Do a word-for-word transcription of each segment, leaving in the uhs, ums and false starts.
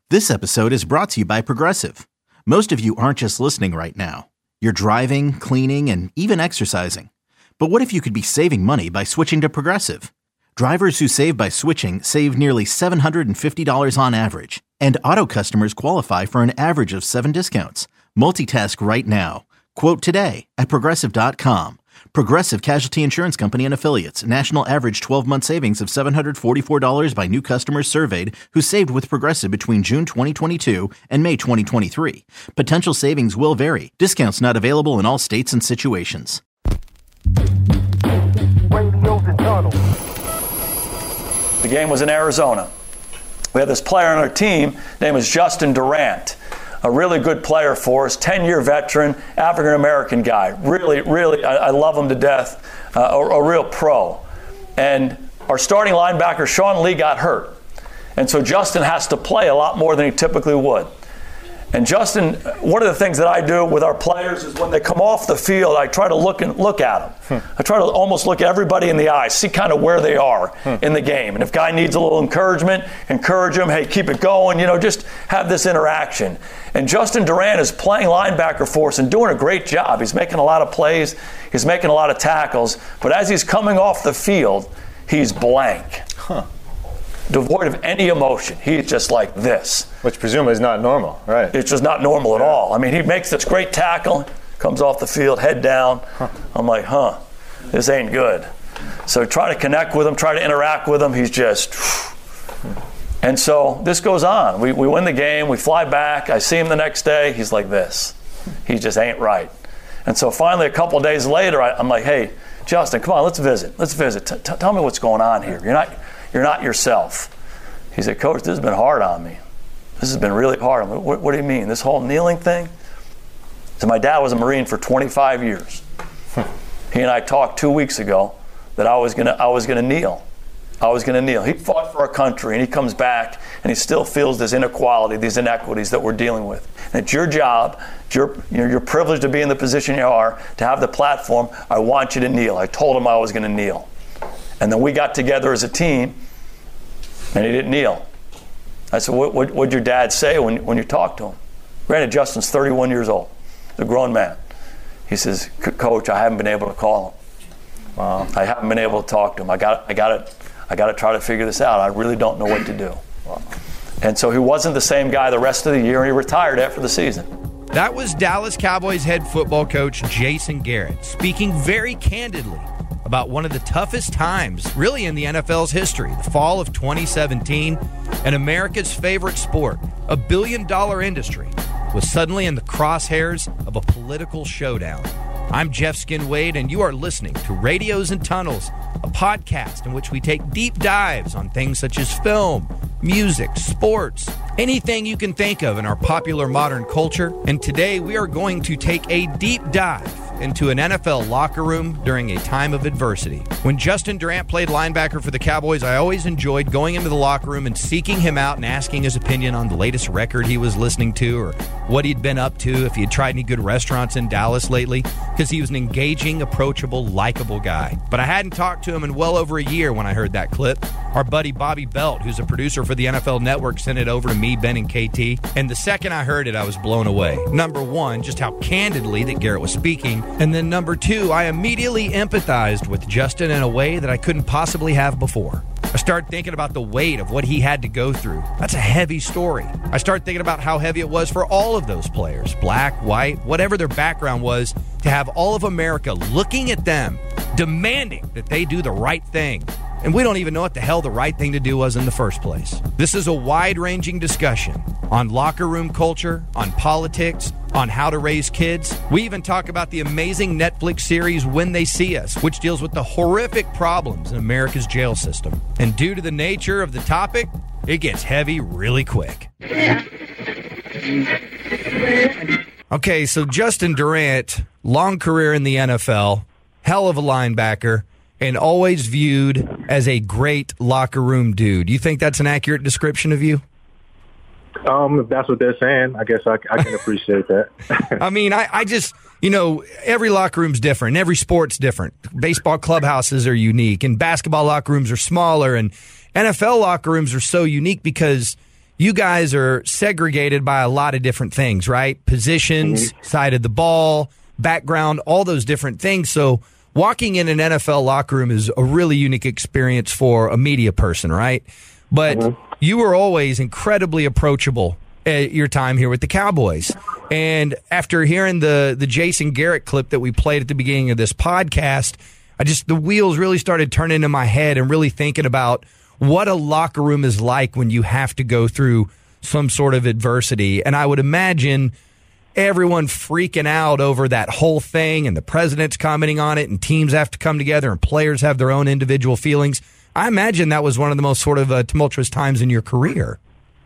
This episode is brought to you by Progressive. Most of you aren't just listening right now. You're driving, cleaning, and even exercising. But what if you could be saving money by switching to Progressive? Drivers who save by switching save nearly seven hundred fifty dollars on average. And auto customers qualify for an average of seven discounts. Multitask right now. Quote today at Progressive dot com. Progressive Casualty Insurance Company and Affiliates. National average twelve-month savings of seven hundred forty-four dollars by new customers surveyed who saved with Progressive between June twenty twenty-two and May twenty twenty-three. Potential savings will vary. Discounts not available in all states and situations. The game was in Arizona. We had this player on our team, his name was Justin Durant. A really good player for us, ten-year veteran, African-American guy. Really, really, I, I love him to death. Uh, a, a real pro. And our starting linebacker, Sean Lee, got hurt. And so Justin has to play a lot more than he typically would. And Justin, one of the things that I do with our players is when they come off the field, I try to look and look at them. Hmm. I try to almost look everybody in the eye, see kind of where they are hmm. in the game. And if guy needs a little encouragement, encourage him. Hey, keep it going. You know, just have this interaction. And Justin Durant is playing linebacker for us and doing a great job. He's making a lot of plays. He's making a lot of tackles. But as he's coming off the field, he's blank. Huh. Devoid of any emotion. He's just like this. Which presumably is not normal, right? It's just not normal at all. I mean, he makes this great tackle, comes off the field, head down. Huh. I'm like, huh, this ain't good. So try to connect with him, try to interact with him. He's just... And so this goes on. We, we win the game. We fly back. I see him the next day. He's like this. He just ain't right. And so finally, a couple of days later, I, I'm like, hey, Justin, come on, let's visit. Let's visit. T- t- tell me what's going on here. You're not... You're not yourself. He said, Coach, this has been hard on me. This has been really hard. I'm like, what, what do you mean? This whole kneeling thing? So my dad was a Marine for twenty-five years. He and I talked two weeks ago that I was gonna I was gonna kneel. I was gonna kneel. He fought for our country and he comes back and he still feels this inequality, these inequities that we're dealing with. And it's your job, it's your, you're, you're privileged to be in the position you are, to have the platform. I want you to kneel. I told him I was gonna kneel. And then we got together as a team, and he didn't kneel. I said, what would what, your dad say when, when you talked to him? Granted, Justin's thirty-one years old, a grown man. He says, Coach, I haven't been able to call him. Wow. I haven't been able to talk to him. I got I got to I got to try to figure this out. I really don't know what to do. Wow. And so he wasn't the same guy the rest of the year, and he retired after the season. That was Dallas Cowboys head football coach Jason Garrett speaking very candidly about one of the toughest times, really, in the N F L's history, the fall of twenty seventeen, and America's favorite sport, a billion-dollar industry, was suddenly in the crosshairs of a political showdown. I'm Jeff Skin Wade, and you are listening to Radios and Tunnels, a podcast in which we take deep dives on things such as film, music, sports, anything you can think of in our popular modern culture. And today we are going to take a deep dive into an N F L locker room during a time of adversity. When Justin Durant played linebacker for the Cowboys, I always enjoyed going into the locker room and seeking him out and asking his opinion on the latest record he was listening to or what he'd been up to, if he had tried any good restaurants in Dallas lately, because he was an engaging, approachable, likable guy. But I hadn't talked to him in well over a year when I heard that clip. Our buddy Bobby Belt, who's a producer for the N F L Network, sent it over to me, Ben, and K T. And the second I heard it, I was blown away. Number one, just how candidly that Garrett was speaking. And then number two, I immediately empathized with Justin in a way that I couldn't possibly have before. I started thinking about the weight of what he had to go through. That's a heavy story. I started thinking about how heavy it was for all of those players, black, white, whatever their background was, to have all of America looking at them, demanding that they do the right thing. And we don't even know what the hell the right thing to do was in the first place. This is a wide-ranging discussion on locker room culture, on politics, on how to raise kids. We even talk about the amazing Netflix series When They See Us, which deals with the horrific problems in America's jail system. And due to the nature of the topic, it gets heavy really quick. Okay, so Justin Durant, long career in the N F L, hell of a linebacker, and always viewed as a great locker room dude. You think that's an accurate description of you? Um, if that's what they're saying, I guess I, I can appreciate that. I mean, I, I just, you know, every locker room's different. Every sport's different. Baseball clubhouses are unique, and basketball locker rooms are smaller, and N F L locker rooms are so unique because you guys are segregated by a lot of different things, right? Positions, mm-hmm. side of the ball, background, all those different things. So walking in an N F L locker room is a really unique experience for a media person, right? But mm-hmm. you were always incredibly approachable at your time here with the Cowboys. And after hearing the, the Jason Garrett clip that we played at the beginning of this podcast, I just, the wheels really started turning in my head and really thinking about what a locker room is like when you have to go through some sort of adversity. And I would imagine everyone freaking out over that whole thing, and the president's commenting on it, and teams have to come together, and players have their own individual feelings. I imagine that was one of the most sort of uh, tumultuous times in your career.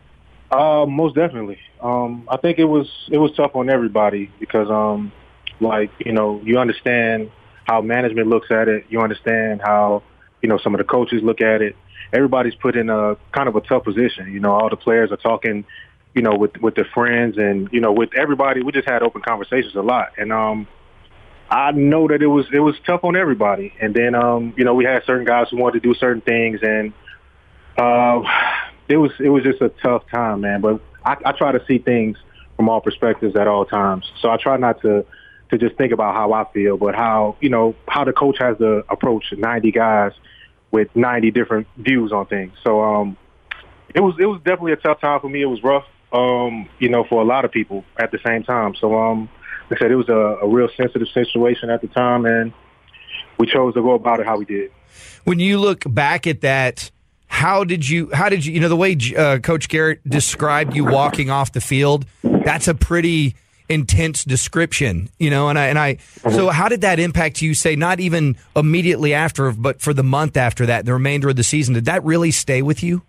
Uh, most definitely. Um, I think it was it was tough on everybody because, um, like, you know, you understand how management looks at it. You understand how, you know, some of the coaches look at it. Everybody's put in a kind of a tough position. You know, all the players are talking, you know, with with their friends and, you know, with everybody. We just had open conversations a lot. And um, I know that it was it was tough on everybody. And then, um, you know, we had certain guys who wanted to do certain things. And uh, it was it was just a tough time, man. But I, I try to see things from all perspectives at all times. So I try not to, to just think about how I feel, but how, you know, how the coach has to approach ninety guys with ninety different views on things. So um, it was it was definitely a tough time for me. It was rough, um, you know, for a lot of people at the same time. So um, like I said, it was a, a real sensitive situation at the time, and we chose to go about it how we did. When you look back at that, how did you, how did you, you know, the way uh, Coach Garrett described you walking off the field, that's a pretty intense description, you know, and I, and I, so how did that impact you, say, not even immediately after, but for the month after that, the remainder of the season? Did that really stay with you?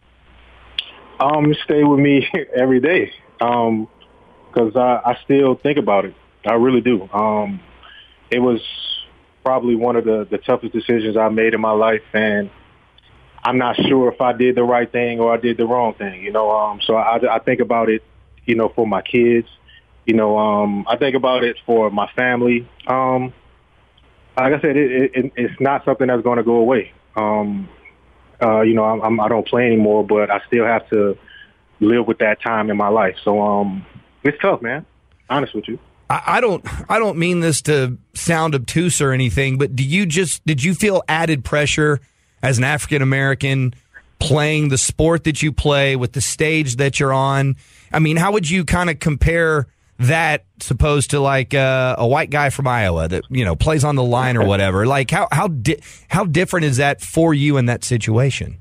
Um, it stayed with me every day, um, because I, I still think about it. I really do. Um, it was probably one of the, the toughest decisions I made in my life, and I'm not sure if I did the right thing or I did the wrong thing, you know. Um, so I, I think about it, you know, for my kids. You know, um, I think about it for my family. Um, like I said, it, it, it's not something that's going to go away. Um, uh, you know, I'm, I don't play anymore, but I still have to live with that time in my life. So um, it's tough, man. Honest with you. I, I don't. I don't mean this to sound obtuse or anything, but do you just did you feel added pressure as an African American playing the sport that you play with the stage that you're on? I mean, how would you kind of compare that supposed to like uh, a white guy from Iowa that, you know, plays on the line or whatever? Like how how di- how different is that for you in that situation?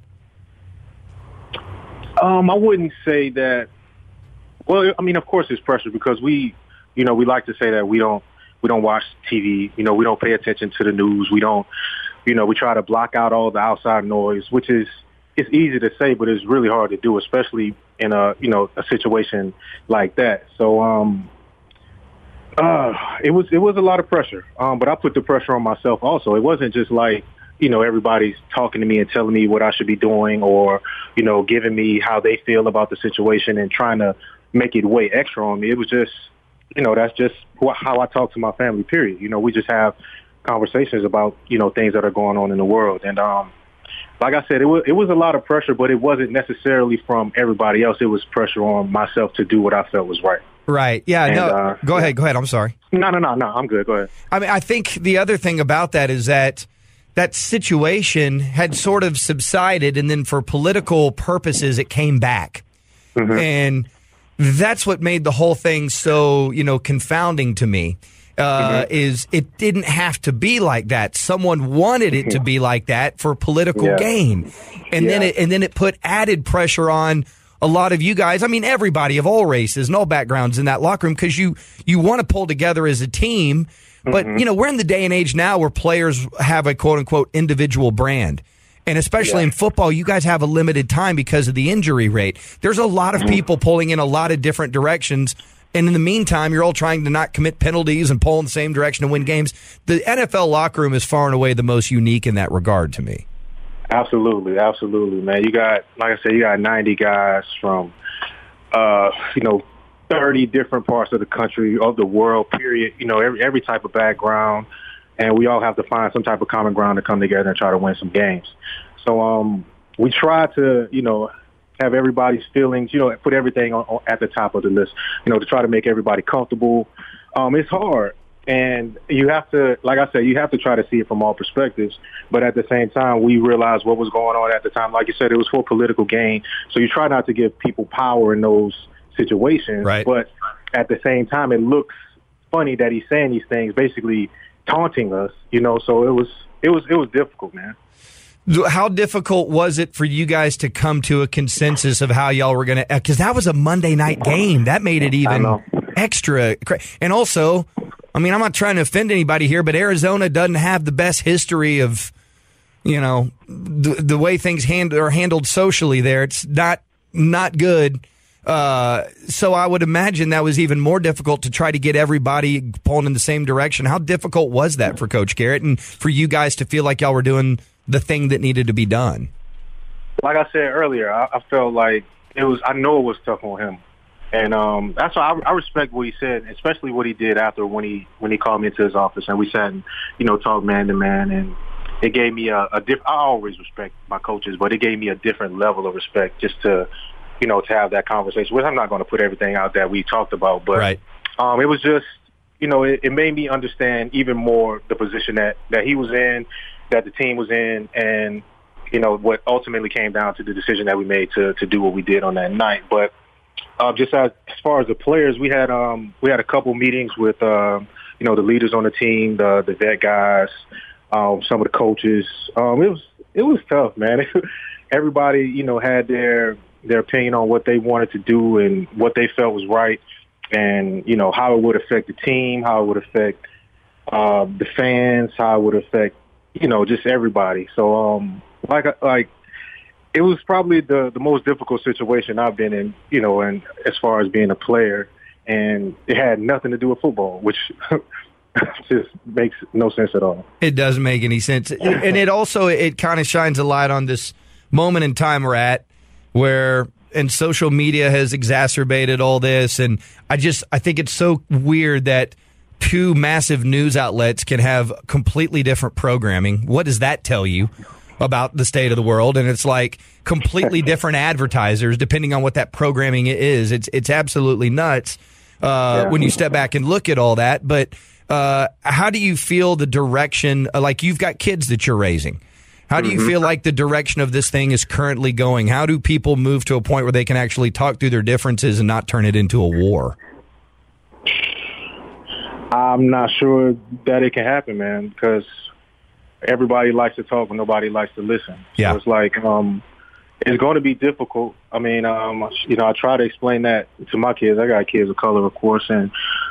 Um, I wouldn't say that. Well, I mean, of course, there's pressure because we, you know, we like to say that we don't we don't watch T V. You know, we don't pay attention to the news. We don't, you know, we try to block out all the outside noise, which is it's easy to say, but it's really hard to do, especially in a, you know, a situation like that. So, um, uh, it was, it was a lot of pressure. Um, but I put the pressure on myself also. It wasn't just like, you know, everybody's talking to me and telling me what I should be doing or, you know, giving me how they feel about the situation and trying to make it weigh extra on me. It was just, you know, that's just how I talk to my family, period. You know, we just have conversations about, you know, things that are going on in the world. And, um, like I said, it was it was a lot of pressure, but it wasn't necessarily from everybody else. It was pressure on myself to do what I felt was right. Right. Yeah. And, no. uh, go ahead. Go ahead. I'm sorry. No, no, no, no. I'm good. Go ahead. I mean, I think the other thing about that is that that situation had sort of subsided, and then for political purposes, it came back, mm-hmm. and that's what made the whole thing so, you know, confounding to me. Uh, mm-hmm. Is it didn't have to be like that. Someone wanted it to be like that for political yeah. gain, and yeah. then it and then it put added pressure on a lot of you guys. I mean, everybody of all races and all backgrounds in that locker room, because you you want to pull together as a team. But mm-hmm. you know, we're in the day and age now where players have a quote unquote individual brand. And especially yeah. in football, you guys have a limited time because of the injury rate. There's a lot of mm-hmm. people pulling in a lot of different directions. And in the meantime, you're all trying to not commit penalties and pull in the same direction to win games. The N F L locker room is far and away the most unique in that regard to me. Absolutely. Absolutely, man. You got, like I said, you got ninety guys from, uh, you know, thirty different parts of the country, of the world, period. You know, every, every type of background. And we all have to find some type of common ground to come together and try to win some games. So um, we try to, you know, have everybody's feelings, you know, put everything on, on, at the top of the list, you know, to try to make everybody comfortable. Um, it's hard. And you have to, like I said, you have to try to see it from all perspectives. But at the same time, we realized what was going on at the time. Like you said, it was for political gain. So you try not to give people power in those situations. Right. But at the same time, it looks funny that he's saying these things, basically taunting us, you know. So it was, it was, it was difficult, man. How difficult was it for you guys to come to a consensus of how y'all were going to, because that was a Monday night game. That made it even extra. And also, I mean, I'm not trying to offend anybody here, but Arizona doesn't have the best history of, you know, the, the way things hand, are handled socially there. It's not not good. Uh, so I would imagine that was even more difficult to try to get everybody pulling in the same direction. How difficult was that for Coach Garrett and for you guys to feel like y'all were doing the thing that needed to be done? Like I said earlier, I, I felt like it was, I know it was tough on him. And um, that's why I, I respect what he said, especially what he did after when he when he called me into his office and we sat and, you know, talked man to man. And it gave me a, a different, I always respect my coaches, but it gave me a different level of respect just to, you know, to have that conversation. Which I'm not going to put everything out that we talked about, but right. um, it was just, you know, it, it made me understand even more the position that, that he was in, that the team was in, and, you know, what ultimately came down to the decision that we made to, to do what we did on that night. But Uh, just as, as far as the players, we had um, we had a couple meetings with uh, you know the leaders on the team, the the vet guys, um, some of the coaches. Um, it was it was tough, man. Everybody you know had their their opinion on what they wanted to do and what they felt was right, and you know how it would affect the team, how it would affect uh, the fans, how it would affect you know just everybody. So um, like like. It was probably the, the most difficult situation I've been in, you know, and as far as being a player, and it had nothing to do with football, which just makes no sense at all. It doesn't make any sense. And it also, it kind of shines a light on this moment in time we're at where, and social media has exacerbated all this. And I just, I think it's so weird that two massive news outlets can have completely different programming. What does that tell you about the state of the world? And it's like completely different advertisers depending on what that programming is. It's it's absolutely nuts uh, yeah. when you step back and look at all that. But uh, how do you feel the direction? Like you've got kids that you're raising. How do you mm-hmm. feel like the direction of this thing is currently going? How do people move to a point where they can actually talk through their differences and not turn it into a war? I'm not sure that it can happen, man, because everybody likes to talk, but nobody likes to listen. Yeah. So it's like um, it's going to be difficult. I mean, um, you know, I try to explain that to my kids. I got kids of color, of course, and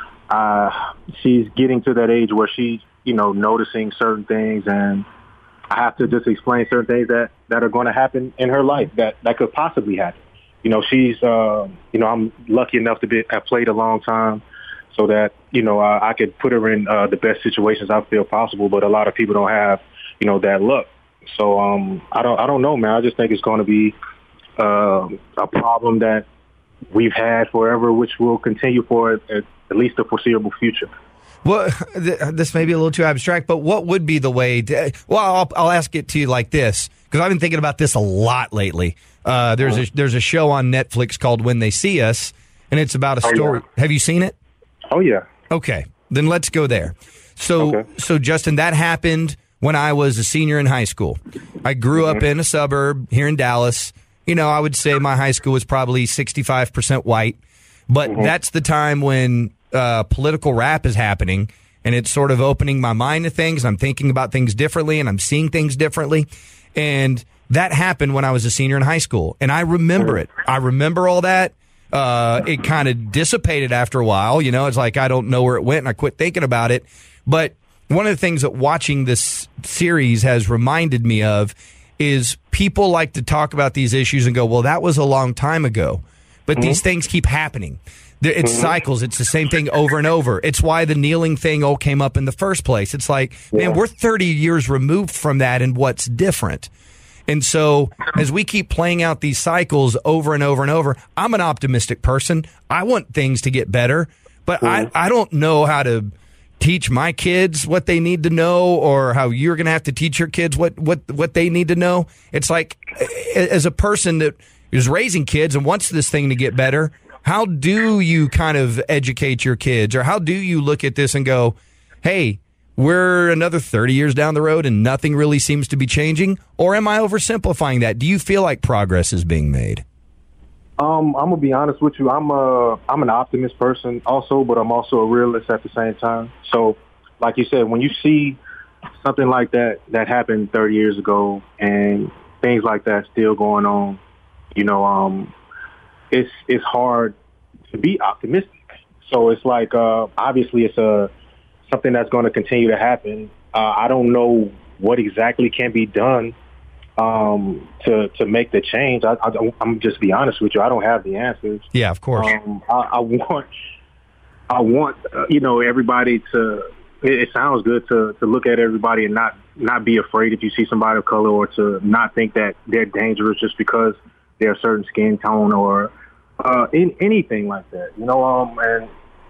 uh, she's getting to that age where she's, you know, noticing certain things, and I have to just explain certain things that, that are going to happen in her life that, that could possibly happen. You know, she's, uh, you know, I'm lucky enough to be, have played a long time, so that, you know, I, I could put her in uh, the best situations I feel possible, but a lot of people don't have, you know, that luck. So um, I don't I don't know, man. I just think it's going to be uh, a problem that we've had forever, which will continue for at, at least the foreseeable future. Well, this may be a little too abstract, but what would be the way to, well, I'll, I'll ask it to you like this, because I've been thinking about this a lot lately. Uh, there's a, there's a show on Netflix called When They See Us, and it's about a story. Oh, yeah. Have you seen it? Oh, yeah. Okay, then let's go there. So, okay. so Justin, that happened when I was a senior in high school. I grew mm-hmm. up in a suburb here in Dallas. You know, I would say my high school was probably sixty-five percent white, but mm-hmm. that's the time when uh, political rap is happening, and it's sort of opening my mind to things. I'm thinking about things differently, and I'm seeing things differently. And that happened when I was a senior in high school, and I remember it. I remember all that. Uh, it kind of dissipated after a while. You know, it's like I don't know where it went, and I quit thinking about it. But one of the things that watching this series has reminded me of is people like to talk about these issues and go, well, that was a long time ago. But mm-hmm. these things keep happening. It's mm-hmm. cycles. It's the same thing over and over. It's why the kneeling thing all came up in the first place. It's like, yeah. man, we're thirty years removed from that, and what's different? And so as we keep playing out these cycles over and over and over, I'm an optimistic person. I want things to get better, but mm-hmm. I, I don't know how to teach my kids what they need to know, or how you're going to have to teach your kids what, what, what they need to know. It's like, as a person that is raising kids and wants this thing to get better. How do you kind of educate your kids, or how do you look at this and go, hey, we're another thirty years down the road and nothing really seems to be changing? Or am I oversimplifying that? Do you feel like progress is being made? Um, I'm gonna be honest with you. I'm a I'm an optimist person also, but I'm also a realist at the same time. So, like you said, when you see something like that that happened thirty years ago and things like that still going on, you know, um, it's it's hard to be optimistic. So it's like uh, obviously it's a something that's going to continue to happen. Uh, I don't know what exactly can be done um, to to make the change. I, I, I'm just be honest with you. I don't have the answers. Yeah, of course. Um, I, I want I want uh, you know everybody to. It, it sounds good to to look at everybody and not not be afraid if you see somebody of color, or to not think that they're dangerous just because they're a certain skin tone or uh, in anything like that. You know, um, and.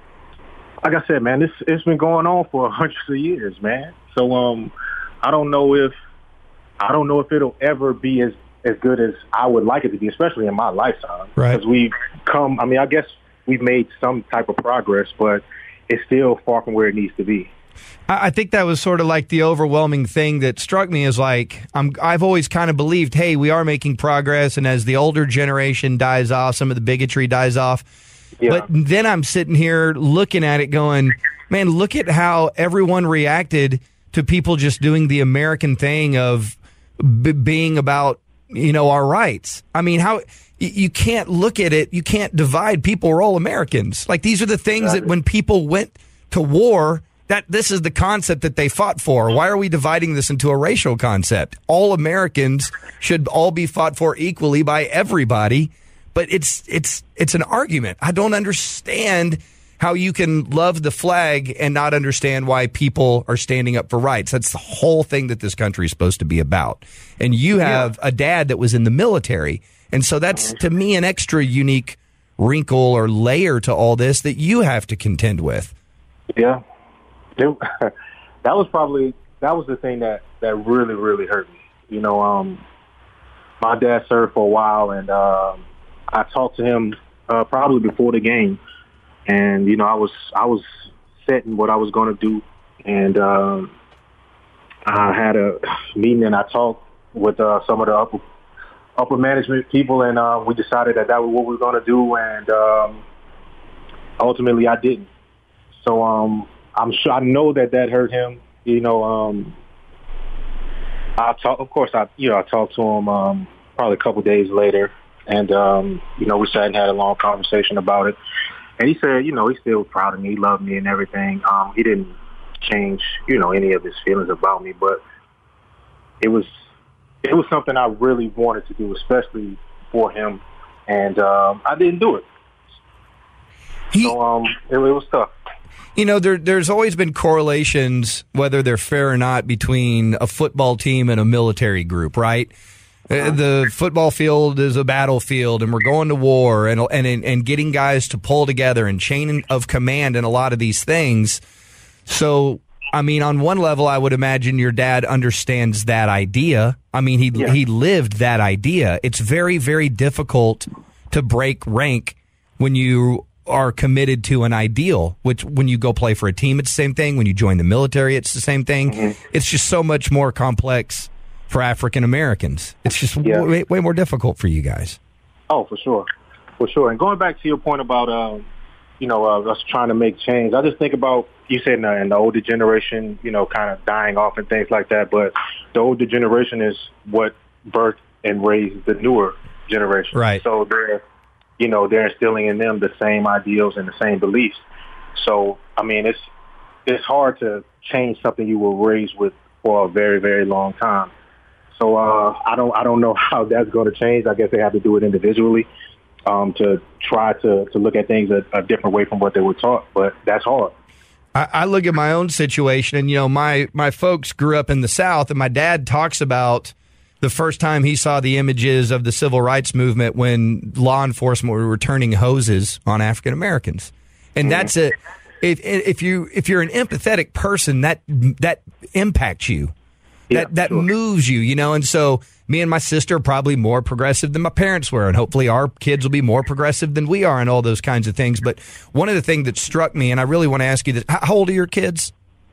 Like I said, man, this it's been going on for hundreds of years, man. So um, I don't know if I don't know if it'll ever be as, as good as I would like it to be, especially in my lifetime. Right. Because we've come. I mean, I guess we've made some type of progress, but it's still far from where it needs to be. I think that was sort of like the overwhelming thing that struck me is like, I'm, I've always kind of believed, hey, we are making progress, and as the older generation dies off, some of the bigotry dies off. Yeah. But then I'm sitting here looking at it going, man, look at how everyone reacted to people just doing the American thing of b- being about, you know, our rights. I mean, how you can't look at it. You can't divide people. We're all Americans. Like, these are the things exactly. that when people went to war, that this is the concept that they fought for. Why are we dividing this into a racial concept? All Americans should all be fought for equally by everybody. But it's it's it's an argument. I don't understand how you can love the flag and not understand why people are standing up for rights. That's the whole thing that this country is supposed to be about. And you have yeah. a dad that was in the military. And so that's, to me, an extra unique wrinkle or layer to all this that you have to contend with. Yeah. It, that was probably, that was the thing that, that really, really hurt me. You know, um, my dad served for a while, and um, I talked to him uh, probably before the game, and you know I was I was setting what I was going to do, and um, I had a meeting and I talked with uh, some of the upper upper management people, and uh, we decided that that was what we were going to do, and um, ultimately I didn't. So um, I'm sure I know that that hurt him. You know, um, I talk. Of course, I you know I talked to him um, probably a couple of days later. And, um, you know, we sat and had a long conversation about it. And he said, you know, he's still proud of me. He loved me and everything. Um, he didn't change, you know, any of his feelings about me. But it was it was something I really wanted to do, especially for him. And um, I didn't do it. He, so um, it, it was tough. You know, there, there's always been correlations, whether they're fair or not, between a football team and a military group, right? The football field is a battlefield, and we're going to war, and and and getting guys to pull together and chain of command and a lot of these things. So, I mean, on one level, I would imagine your dad understands that idea. I mean, he yeah. he lived that idea. It's very, very difficult to break rank when you are committed to an ideal, which when you go play for a team, it's the same thing. When you join the military, it's the same thing. Mm-hmm. It's just so much more complex for African Americans. It's just yeah. way, way more difficult for you guys. Oh, for sure. For sure. And going back to your point about, um, you know, uh, us trying to make change, I just think about, you said in the, in the older generation, you know, kind of dying off and things like that, but the older generation is what birthed and raised the newer generation. Right. So they're, you know, they're instilling in them the same ideals and the same beliefs. So, I mean, it's it's hard to change something you were raised with for a very, very long time. So uh, I don't I don't know how that's going to change. I guess they have to do it individually um, to try to, to look at things a, a different way from what they were taught. But that's hard. I, I look at my own situation, and, you know, my, my folks grew up in the South, and my dad talks about the first time he saw the images of the civil rights movement when law enforcement were returning hoses on African Americans. And mm-hmm. that's a if if you if you're an empathetic person, that that impacts you. That yeah, that sure. moves you, you know, and so me and my sister are probably more progressive than my parents were, and hopefully our kids will be more progressive than we are and all those kinds of things. But one of the things that struck me, and I really want to ask you this, how old are your kids?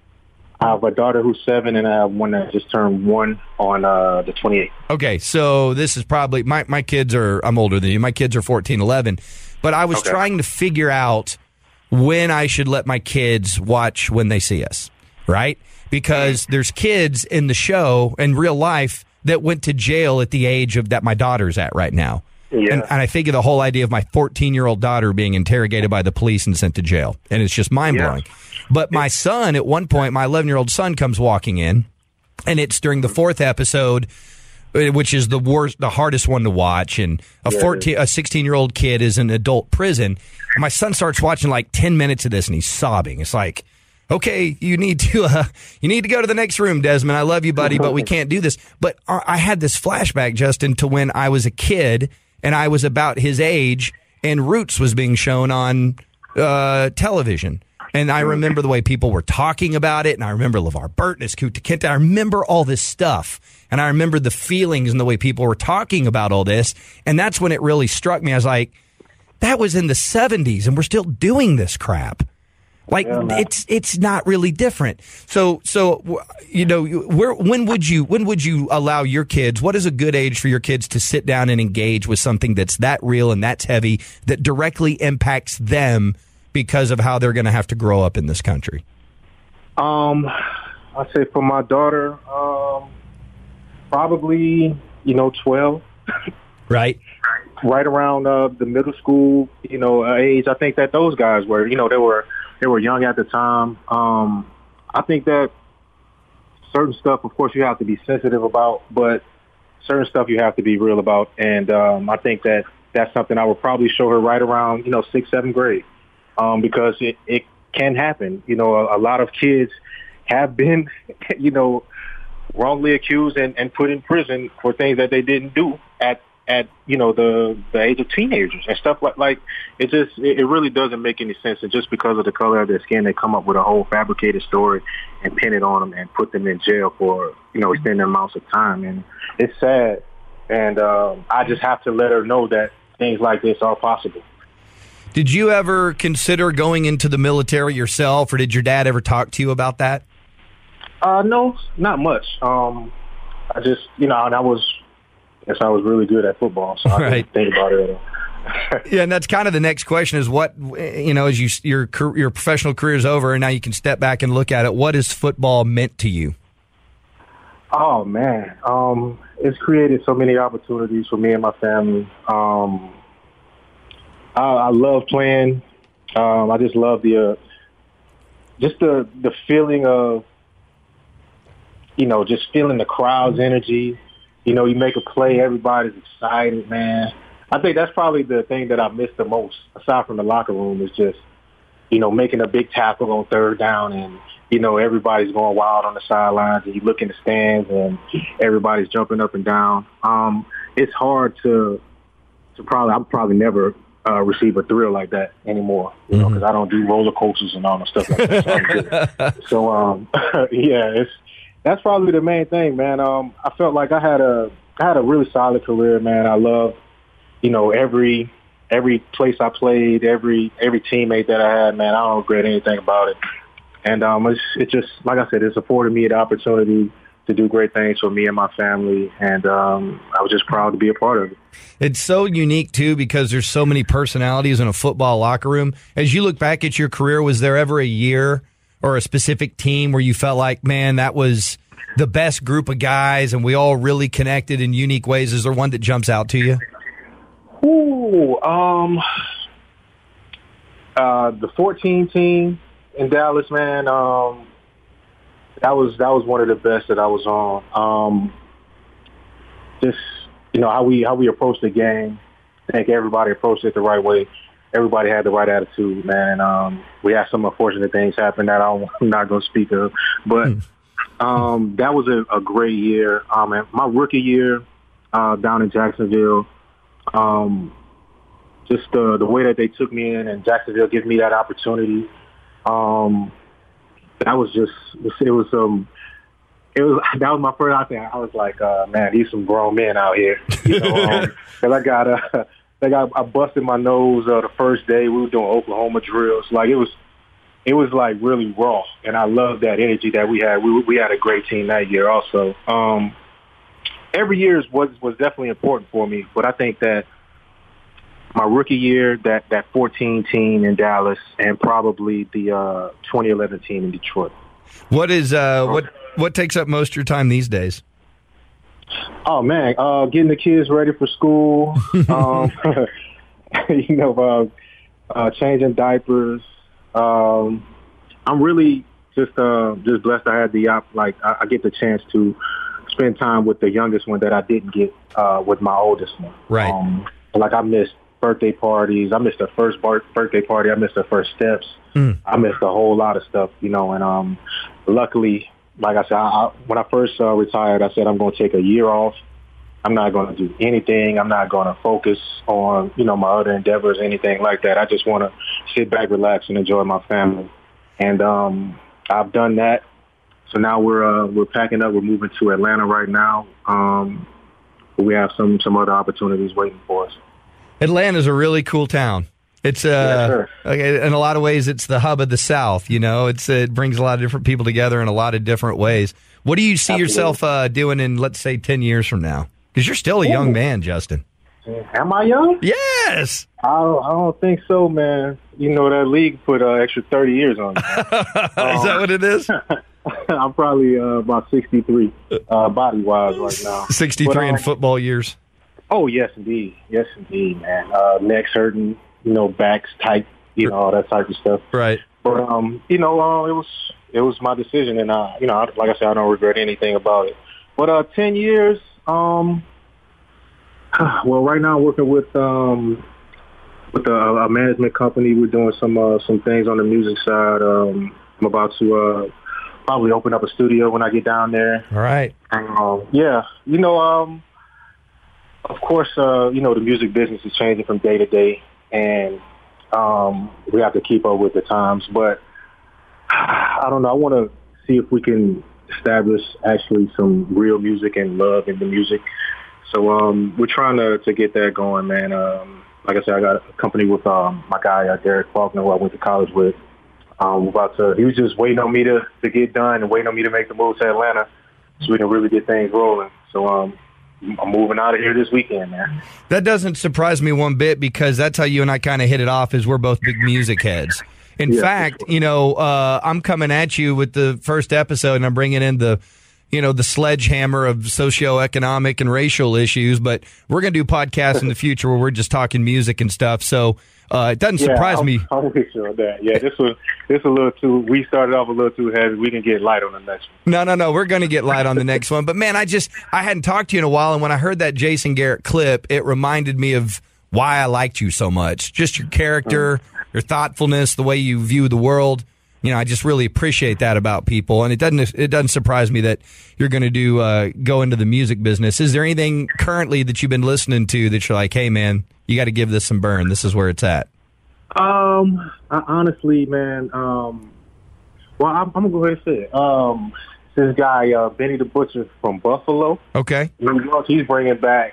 I have a daughter who's seven, and I have one that just turned one on uh, the twenty-eighth. Okay, so this is probably, my, my kids are, I'm older than you, my kids are fourteen, eleven, but I was okay. trying to figure out when I should let my kids watch When They See Us, right? Because there's kids in the show, in real life, that went to jail at the age of that my daughter's at right now. Yeah. And, and I figure the whole idea of my fourteen-year-old daughter being interrogated by the police and sent to jail, and it's just mind-blowing. Yeah. But my son, at one point, my eleven-year-old son comes walking in, and it's during the fourth episode, which is the worst, the hardest one to watch, and a fourteen, a sixteen-year-old kid is in adult prison. My son starts watching like ten minutes of this, and he's sobbing. It's like, okay, you need to uh, you need to go to the next room, Desmond. I love you, buddy, but we can't do this. But I had this flashback, Justin, to when I was a kid, and I was about his age, and Roots was being shown on uh, television. And I remember the way people were talking about it, and I remember LeVar Burton as Kunta Kinte. I remember all this stuff, and I remember the feelings and the way people were talking about all this, and that's when it really struck me. I was like, that was in the seventies, and we're still doing this crap. Like, yeah, it's it's not really different. So, so you know, where when would you when would you allow your kids, what is a good age for your kids to sit down and engage with something that's that real and that's heavy, that directly impacts them because of how they're going to have to grow up in this country? Um, I'd say for my daughter, um, probably, you know, twelve. Right. Right around uh, the middle school, you know, age. I think that those guys were, you know, they were they were young at the time. Um, I think that certain stuff, of course, you have to be sensitive about, but certain stuff you have to be real about. And um, I think that that's something I would probably show her right around, you know, sixth, seventh grade. Um, because it, it can happen. You know, a, a lot of kids have been, you know, wrongly accused and, and put in prison for things that they didn't do at, at you know, the, the age of teenagers and stuff like like it just it, it really doesn't make any sense. And just because of the color of their skin, they come up with a whole fabricated story and pin it on them and put them in jail for, you know, extended amounts of time. And it's sad. And um, I just have to let her know that things like this are possible. Did you ever consider going into the military yourself, or did your dad ever talk to you about that? Uh, no, not much. Um, I just, you know, and I was, I guess I was really good at football, so I right. didn't think about it at all. Yeah, and that's kind of the next question is what, you know, as you your your professional career is over and now you can step back and look at it, what has football meant to you? Oh, man. Um, it's created so many opportunities for me and my family. Um I, I love playing. Um, I just love the, uh, just the the feeling of, you know, just feeling the crowd's energy. You know, you make a play, everybody's excited, man. I think that's probably the thing that I miss the most, aside from the locker room, is just, you know, making a big tackle on third down and, you know, everybody's going wild on the sidelines and you look in the stands and everybody's jumping up and down. Um, it's hard to, to probably, I'm probably never Uh, receive a thrill like that anymore, you know, because mm-hmm. I don't do roller coasters and all that stuff like that. So, so um, yeah, it's that's probably the main thing, man. Um, I felt like I had a I had a really solid career, man. I love, you know, every every place I played, every every teammate that I had, man. I don't regret anything about it. And um, it's it just like I said, it's afforded me the opportunity to do great things for me and my family, and um, I was just proud to be a part of it. It's so unique, too, because there's so many personalities in a football locker room. As you look back at your career, was there ever a year or a specific team where you felt like, man, that was the best group of guys and we all really connected in unique ways? Is there one that jumps out to you? Ooh, um, uh, the fourteen team in Dallas, man, um, That was that was one of the best that I was on. Um, just you know how we how we approached the game. I think everybody approached it the right way. Everybody had the right attitude, man. Um, we had some unfortunate things happen that I'm not going to speak of, but um, that was a, a great year. Um, and my rookie year uh, down in Jacksonville, um, just uh, the way that they took me in, and Jacksonville gave me that opportunity. Um, That was just, it was um, it was that was my first. I think I was like, uh, man, these some grown men out here. You know, um, 'cause I got uh, I got I busted my nose uh, the first day we were doing Oklahoma drills. Like it was, it was like really raw, and I loved that energy that we had. We we had a great team that year also. Um, every year was was definitely important for me, but I think that my rookie year, that that fourteen team in Dallas, and probably the uh, twenty eleven team in Detroit. What is uh, what what takes up most of your time these days? Oh man, uh, getting the kids ready for school. um, you know, uh, uh, changing diapers. Um, I'm really just uh, just blessed. I had the op- like I, I get the chance to spend time with the youngest one that I didn't get uh, with my oldest one. Right. Um, like I missed birthday parties. I missed the first bar- birthday party. I missed the first steps. Mm. I missed a whole lot of stuff, you know, and um, luckily, like I said, I, I, when I first uh, retired, I said I'm going to take a year off. I'm not going to do anything. I'm not going to focus on, you know, my other endeavors, anything like that. I just want to sit back, relax, and enjoy my family. And um, I've done that. So now we're uh, we're packing up. We're moving to Atlanta right now. Um, we have some some other opportunities waiting for us. Atlanta's a really cool town. It's uh, yeah, sure. okay, in a lot of ways, it's the hub of the South. You know, it's it brings a lot of different people together in a lot of different ways. What do you see Absolutely. yourself uh, doing in, let's say, ten years from now? Because you're still a young Ooh. man, Justin. Am I young? Yes. I don't, I don't think so, man. You know, that league put uh, extra thirty years on me. um, is that what it is? I'm probably uh, about sixty-three uh, body-wise right now. sixty-three but, um, in football years? Oh, yes, indeed. Yes, indeed, man. Uh, necks hurting, you know, backs tight, you know, all that type of stuff. Right. But, um, you know, uh, it was it was my decision, and, uh, you know, like I said, I don't regret anything about it. But uh, ten years, um, well, right now I'm working with um, with a, a management company. We're doing some uh, some things on the music side. Um, I'm about to uh, probably open up a studio when I get down there. All right. Um, yeah, you know, um, of course, uh, you know, the music business is changing from day to day, and um, we have to keep up with the times. But I don't know. I want to see if we can establish actually some real music and love in the music. So um, we're trying to, to get that going, man. Um, like I said, I got a company with um, my guy, uh, Derek Faulkner, who I went to college with. Um, we're about to, he was just waiting on me to, to get done and waiting on me to make the move to Atlanta so we can really get things rolling. So um, I'm moving out of here this weekend, man. That doesn't surprise me one bit because that's how you and I kind of hit it off is we're both big music heads. In yeah, fact, sure. you know, uh, I'm coming at you with the first episode and I'm bringing in the, you know, the sledgehammer of socioeconomic and racial issues, but we're going to do podcasts in the future where we're just talking music and stuff. So uh, it doesn't yeah, surprise I'm, me. I'm with you on that. Yeah, this was this a little too, we started off a little too heavy. We can get light on the next one. No, no, no. We're going to get light on the next one. But man, I just, I hadn't talked to you in a while. And when I heard that Jason Garrett clip, it reminded me of why I liked you so much. Just your character, mm-hmm. your thoughtfulness, the way you view the world. You know, I just really appreciate that about people, and it doesn't it doesn't surprise me that you're going to do uh, go into the music business. Is there anything currently that you've been listening to that you're like, hey, man, you got to give this some burn. This is where it's at. Um, I, honestly, man, um, well, I'm, I'm gonna go ahead and say it. Um, this guy uh, Benny the Butcher from Buffalo, okay, New York, he's bringing back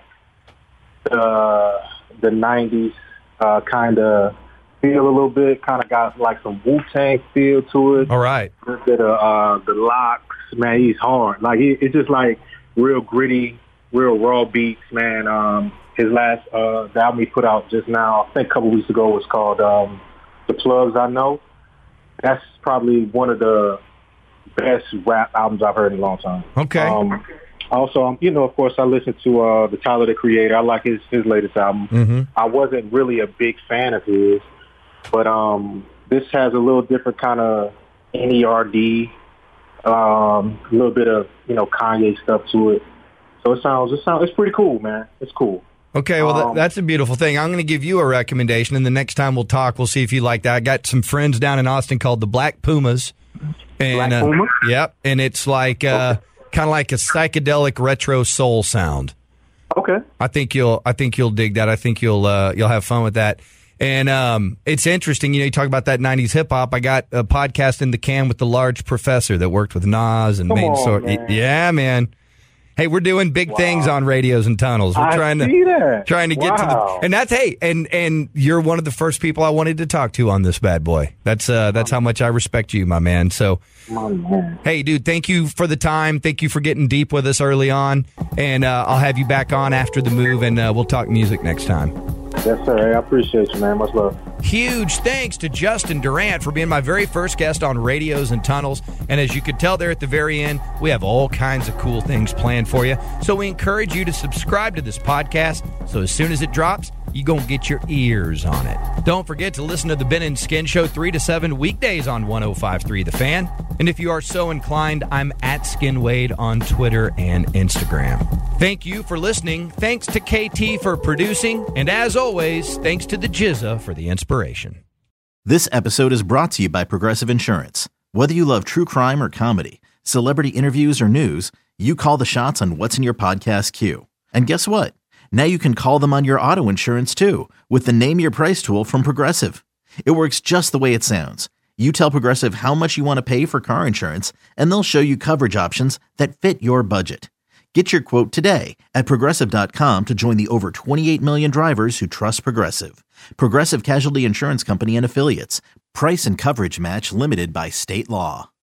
the the nineties uh, kind of. Feel a little bit, kind of got like some Wu-Tang feel to it. All right. A little bit of uh, the locks, man, he's hard. Like, he, it's just like real gritty, real raw beats, man. Um, his last uh, the album he put out just now, I think a couple weeks ago, was called um, The Plugs I Know. That's probably one of the best rap albums I've heard in a long time. Okay. Um, also, um, you know, of course, I listened to uh, the Tyler, the Creator. I like his, his latest album. Mm-hmm. I wasn't really a big fan of his. But um, this has a little different kind of N E R D, um, a little bit of, you know, Kanye stuff to it. So it sounds, it sounds, it's pretty cool, man. It's cool. Okay, well, um, th- that's a beautiful thing. I'm going to give you a recommendation, and the next time we'll talk, we'll see if you like that. I got some friends down in Austin called the Black Pumas. And, Black Puma? Uh, yep, and it's like uh, okay. kind of like a psychedelic retro soul sound. Okay. I think you'll, I think you'll dig that. I think you'll, uh, you'll have fun with that. And um, it's interesting, you know, you talk about that nineties hip hop. I got a podcast in the can with the Large Professor that worked with Nas and Come Main on, Source. man. Yeah, man. Hey, we're doing big Wow. things on radios and tunnels. We're I trying see to that. trying to get to the Wow. and that's hey, and and you're one of the first people I wanted to talk to on this bad boy. That's uh that's how much I respect you, my man. So My man. hey, dude, thank you for the time. Thank you for getting deep with us early on, and uh, I'll have you back on after the move, and uh, we'll talk music next time. Yes, sir. Hey, I appreciate you, man. Much love. Huge thanks to Justin Durant for being my very first guest on Radios and Tunnels. And as you could tell there at the very end, we have all kinds of cool things planned for you. So we encourage you to subscribe to this podcast so as soon as it drops, you're going to get your ears on it. Don't forget to listen to the Ben and Skin Show three to seven weekdays on one oh five point three The Fan. And if you are so inclined, I'm at SkinWade on Twitter and Instagram. Thank you for listening. Thanks to K T for producing. And as always, thanks to the J Z A for the inspiration. This episode is brought to you by Progressive Insurance. Whether you love true crime or comedy, celebrity interviews or news, you call the shots on what's in your podcast queue. And guess what? Now you can call them on your auto insurance too with the Name Your Price tool from Progressive. It works just the way it sounds. You tell Progressive how much you want to pay for car insurance, and they'll show you coverage options that fit your budget. Get your quote today at Progressive dot com to join the over twenty-eight million drivers who trust Progressive. Progressive Casualty Insurance Company and Affiliates. Price and coverage match limited by state law.